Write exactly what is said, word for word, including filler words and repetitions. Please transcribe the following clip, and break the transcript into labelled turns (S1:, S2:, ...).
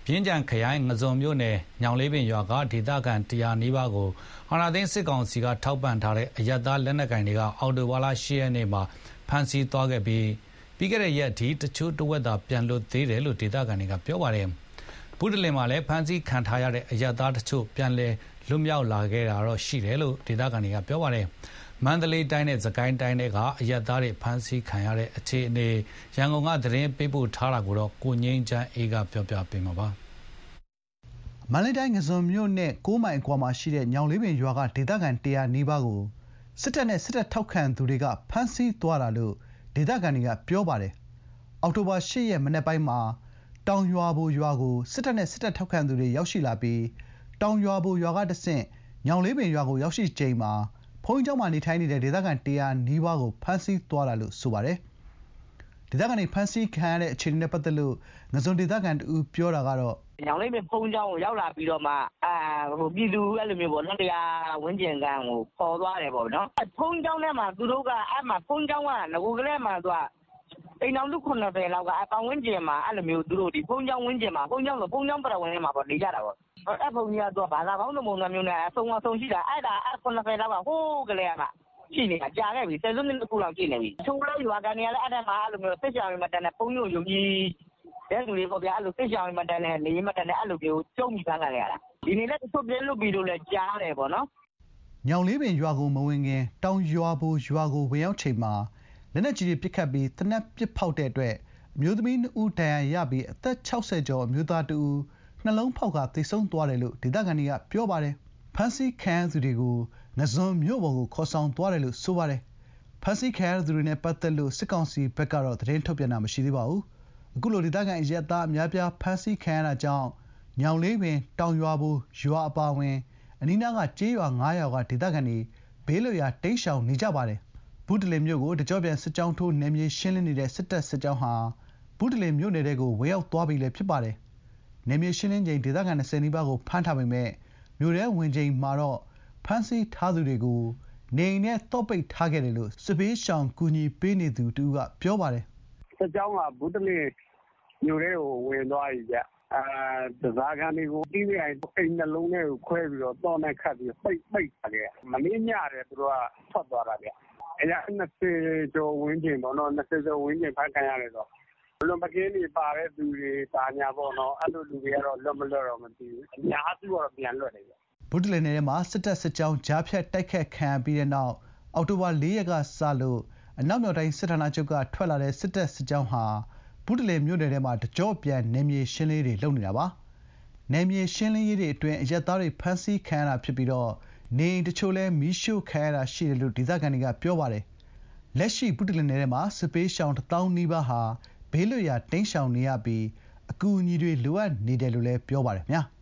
S1: ပြင်းကြံခရိုင်ငဇုံမြို့နယ်ညောင်လေးပင်ရွာကဒေသခံတရာနီးပါးကိုအာဏာသိမ်းစစ်ကောင်စီကထောက်ပံ့ထားတဲ့အရပ်သားလက်နက်ကိုင်တွေကအော်တိုဝါလာ၈ရက်နေ့မှာဖမ်းဆီးသွားခဲ့ပြီးပြီးခဲ့တဲ့ရက်အထိတချို့တဝက်သာပြန်လွတ်သေးတယ်လို့ဒေသခံတွေကပြောပါတယ်။ဘုဒ္ဓလင်မှာလည်းဖမ်းဆီးခံထားရတဲ့အရပ်သားတချို့ပြန်လည်လွတ်မြောက်လာခဲ့တာတော့ရှိတယ်လို့ဒေသခံတွေကပြောပါတယ်။မန္တလေးတိုင်းနဲ့စကိုင်းတိုင်းတွေကအရပ်သားတွေဖမ်းဆီးခံရတဲ့အခြေအနေရန်ကုန်ကသတင်းပေးပို့ထားတာကိုတော့ကိုငိမ့်ချမ်းအေးကပြောပြပေးမှာပါ
S2: မန္တလေးတိုင်းငဇုံမြို့နဲ့ကိုးမိုင်အကွာမှာရှိတဲ့ညောင်လေးပင်ရွာကဒေသခံတရာနီးပါးကိုစစ်တပ်နဲ့စစ်တပ်ထောက်ခံသူတွေကဖမ်းဆီးသွားတာလို့ဒေသခံတွေကပြောပါတယ်။အောက်တိုဘာ၈ရက်မနက်ပိုင်းမှာတောင်ရွာဘိုရွာကိုစစ်တပ်နဲ့စစ်တပ်ထောက်ခံသူတွေရောက်ရှိလာပြီးတောင်ရွာဘိုရွာကတဆင့်ညောင်လေးပင်ရွာကိုရောက်ရှိချိန်မှာဘုန်းကြီးကျောင်းမှာနေထိုင်နေတဲ့ဒေသခံတရာနီးပါးကိုဖမ်းဆီးသွားတာလို့ဆိုပါတယ်။ဒေသခံတွေဖမ်းဆီးခံရတဲ့အခြေအနေနဲ့ပတ်သက်လို့ငဇုံဒေသခံတူပြောတာကတော့
S3: ညောင်လေးပင်ဖုန်းကျောင်းကိုရောက်လာပြီးတော့မှအာဟိုပြည်သူအဲ့လိုမျိုးပေါ့နော်တရားဝင်းကျင်ကန်ကိုပေါ်သွားတယ်ပေါ့နော်ဖုန်းကျောင်းထဲမှာသူတို့ကအဲ့မှာဖုန်းကျောင်းကငကိုကလေးမှာသူကအိမ်တော်လူခုနှစ်ဆယ်လောက်ကအပေါင်းဝင်းကျင်မှာအဲ့လိုမျိုးသူတို့ဒီဖုန်းကျောင်းဝင်းကျင်မှာဖုန်းကျောင်းဆိုဖုန်းကျောင်းပတ်ဝန်းထဲမှာပေါ့နေကြတာပေါ့အဲ့ဖုန်းကြီးကသူကဘာသာပေါင်းစုံပုံစံမျိုးနဲ့အဆုံအဆုံရှိတာအဲ့ဒါအဲ့ခုနှစ်ဆယ်လောက်ကဟိုးကလေးကမှရှိနေတာကြာခဲ့ပြီဆယ်စုနှစ်ခုလောက်ရှိနေပြီချိုးလိုက်ရွာကန်နေရလဲအဲ့ဒါမှအဲ့လိုမျိုးစစ်ချောင်းမတန်တဲ့ဖုန်းညိုယုံကြီးတဲ့လူတွေပေါ့ဗျာအဲ့လိုစစ်ချောင်းမတန်တဲ့နေမတန်တဲ့အဲ့လိုမျိုးကျုံမိဖမ်းခံရတာဒီနေ့လည်းသူ့ပြဲလွတ်ပြီးလို့လည်းကြားတယ်ပေါ့နော်
S2: ညောင်လေးပင်ရွာကိုမဝင်ခင်တောင်ရွာဘိုရွာကိုဝင်ရောက်ချိန်မှာလက်နက်ကြီးတွေပစ်ခတ်ပြီးတနက်ပစ်ဖောက်တဲ့အတွက်အမျိုးသမီးနှစ်ဦးဒဏ်ရာရပြီးအသက်၆၀ကျော်အမျိုးသားတူနှလုံးဖောက်ကသေဆုံးသွားတယ်လို့ဒေသခံတွေကပြောပါတယ်။ဖမ်းဆီးခံရသူတွေကိုငဇွန်မြို့ပေါ်ကိုခေါ်ဆောင်သွားတယ်လို့ဆိုပါတယ်။ဖမ်းဆီးခံရသူတွေနဲ့ပတ်သက်လို့စစ်ကောင်စီဘက်ကတော့သတင်းထုတ်ပြန်တာမရှိသေးပါဘူး။အခုလိုဒေသခံအရပ်သားအများပြားဖမ်းဆီးခံရတာကြောင့်ညောင်လေးပင်တောင်ရွာဘိုရွာအပါဝင်အနီးနားကကျေးရွာ၅ရွာကဒေသခံတွေဘေးလွတ်ရာတိမ်းရှောင်နေကြပါတယ်။ဘုဒ္ဓလင်မြို့ကိုတကြောပြန်စစ်ကြောင်းထိုးနယ်မြေရှင်းလင်းနေတဲ့စစ်တပ်စစ်ကြောင်းဟာဘုဒ္ဓလင်မြို့နယ်ထဲကိုဝင်ရောက်သွားပြီလည်းဖြစ်ပါတယ်။နယ်မြေရှင်းလင်းချိန်ဒေသခံ၂၀နီးပါးကိုဖမ်းထားပေမဲ့မြို့ထဲဝင်ချိန်မှာတော့ဖမ်းဆီးထားသူတွေကိုနေအိမ်နဲ့တော့ပိတ်ထားခဲ့တယ်လို့စစ်ဘေးရှောင်ကူညီပေးနေသူတူကပြောပါတယ်
S4: ။စစ်ကြောင်းကဘုဒ္ဓလင်မြို့ထဲကိုဝင်သွားပြီဗျ။အာတစားကန်တွေကိုတီးပြိုင်အိမ်နှလုံးထဲကိုခွဲပြီးတော့တော့နဲ့ခတ်ပြီးပိတ်ပိတ်ထားခဲ့။မင်းညတယ်သူတို့ကထွက်သွားတာဗျ။အရာ၂၀ကျော်ဝင်းကျင်ပေါ့နော်၂၀ကျော်ဝင်းကျင်ဖမ်းခံရတယ်ဆိုလွန်ပကင်းတွေပါတဲ့သူတွေပါညာပေါ့နော်အဲ့လိုလူတွေကတော့လွတ်မလွတ်တော့မသိဘူးအများစုကတော့ပြန်လွတ်တယ်ဗျ
S2: ဘုဒ္ဓလင်နယ်ထဲမှာစစ်တပ်စစ်ကြောင်းကြားဖြတ်တိုက်ခတ်ခံပြီးတဲ့နောက်အောက်တိုဘာ၄ရက်ကစလို့အနောက်မြောက်တိုင်းစစ်ဌာနချုပ်ကထွက်လာတဲ့စစ်တပ်စစ်ကြောင်းဟာဘုဒ္ဓလင်မြို့နယ်ထဲမှာတကြောပြန်နယ်မြေရှင်းလင်းတွေလုပ်နေတာပါနယ်မြေရှင်းလင်းရေးတွေအတွင်းအရက်သားတွေဖမ်းဆီးခံရတာဖြစ်ပြီးတော့နေအိမ်တချို့လဲမီးရှို့ခံရတာရှိတယ်လို့ဒေသခံတွေကပြောပါတယ်လက်ရှိဘုဒ္ဓလင်နယ်ထဲမှာစစ်ပေးရှောင်တစ်သောင်းနီးပါးဟာဘေးလွတ်ရာတိမ်းရှောင်နေရပြီးအကူအညီတွေလိုအပ်နေတယ်လို့လည်းပြောပါတယ်ခင်ဗျာ